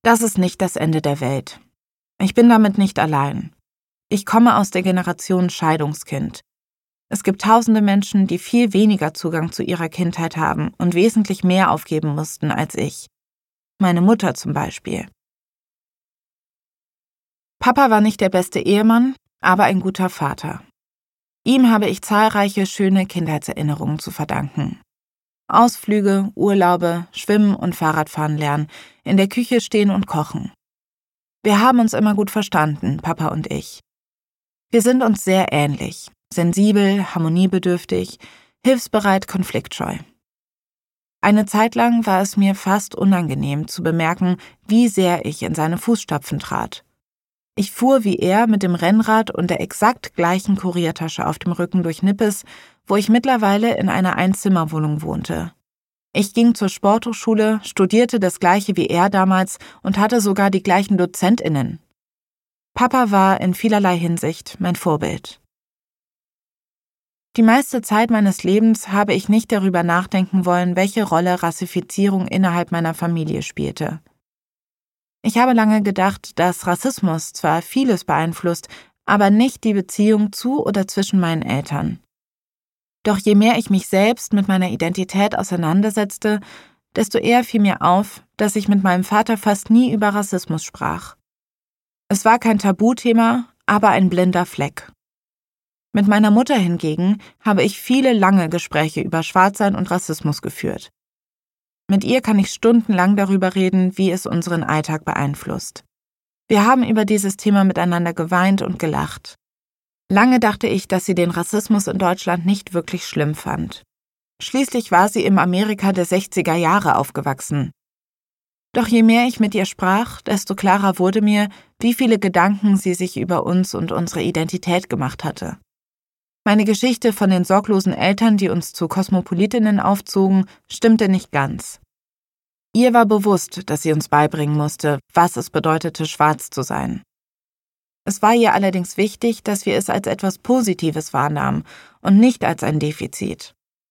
Das ist nicht das Ende der Welt. Ich bin damit nicht allein. Ich komme aus der Generation Scheidungskind. Es gibt tausende Menschen, die viel weniger Zugang zu ihrer Kindheit haben und wesentlich mehr aufgeben mussten als ich. Meine Mutter zum Beispiel. Papa war nicht der beste Ehemann, aber ein guter Vater. Ihm habe ich zahlreiche schöne Kindheitserinnerungen zu verdanken. Ausflüge, Urlaube, Schwimmen und Fahrradfahren lernen, in der Küche stehen und kochen. Wir haben uns immer gut verstanden, Papa und ich. Wir sind uns sehr ähnlich, sensibel, harmoniebedürftig, hilfsbereit, konfliktscheu. Eine Zeit lang war es mir fast unangenehm zu bemerken, wie sehr ich in seine Fußstapfen trat. Ich fuhr wie er mit dem Rennrad und der exakt gleichen Kuriertasche auf dem Rücken durch Nippes, wo ich mittlerweile in einer Einzimmerwohnung wohnte. Ich ging zur Sporthochschule, studierte das Gleiche wie er damals und hatte sogar die gleichen DozentInnen. Papa war in vielerlei Hinsicht mein Vorbild. Die meiste Zeit meines Lebens habe ich nicht darüber nachdenken wollen, welche Rolle Rassifizierung innerhalb meiner Familie spielte. Ich habe lange gedacht, dass Rassismus zwar vieles beeinflusst, aber nicht die Beziehung zu oder zwischen meinen Eltern. Doch je mehr ich mich selbst mit meiner Identität auseinandersetzte, desto eher fiel mir auf, dass ich mit meinem Vater fast nie über Rassismus sprach. Es war kein Tabuthema, aber ein blinder Fleck. Mit meiner Mutter hingegen habe ich viele lange Gespräche über Schwarzsein und Rassismus geführt. Mit ihr kann ich stundenlang darüber reden, wie es unseren Alltag beeinflusst. Wir haben über dieses Thema miteinander geweint und gelacht. Lange dachte ich, dass sie den Rassismus in Deutschland nicht wirklich schlimm fand. Schließlich war sie im Amerika der 60er Jahre aufgewachsen. Doch je mehr ich mit ihr sprach, desto klarer wurde mir, wie viele Gedanken sie sich über uns und unsere Identität gemacht hatte. Meine Geschichte von den sorglosen Eltern, die uns zu Kosmopolitinnen aufzogen, stimmte nicht ganz. Ihr war bewusst, dass sie uns beibringen musste, was es bedeutete, schwarz zu sein. Es war ihr allerdings wichtig, dass wir es als etwas Positives wahrnahmen und nicht als ein Defizit.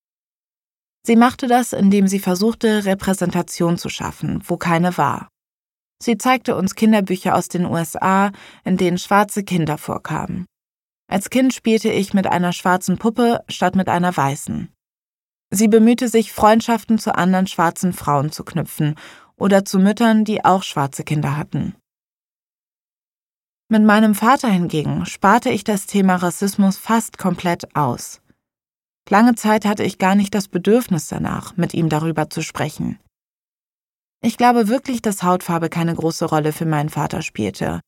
Sie machte das, indem sie versuchte, Repräsentation zu schaffen, wo keine war. Sie zeigte uns Kinderbücher aus den USA, in denen schwarze Kinder vorkamen. Als Kind spielte ich mit einer schwarzen Puppe statt mit einer weißen. Sie bemühte sich, Freundschaften zu anderen schwarzen Frauen zu knüpfen oder zu Müttern, die auch schwarze Kinder hatten. Mit meinem Vater hingegen sparte ich das Thema Rassismus fast komplett aus. Lange Zeit hatte ich gar nicht das Bedürfnis danach, mit ihm darüber zu sprechen. Ich glaube wirklich, dass Hautfarbe keine große Rolle für meinen Vater spielte.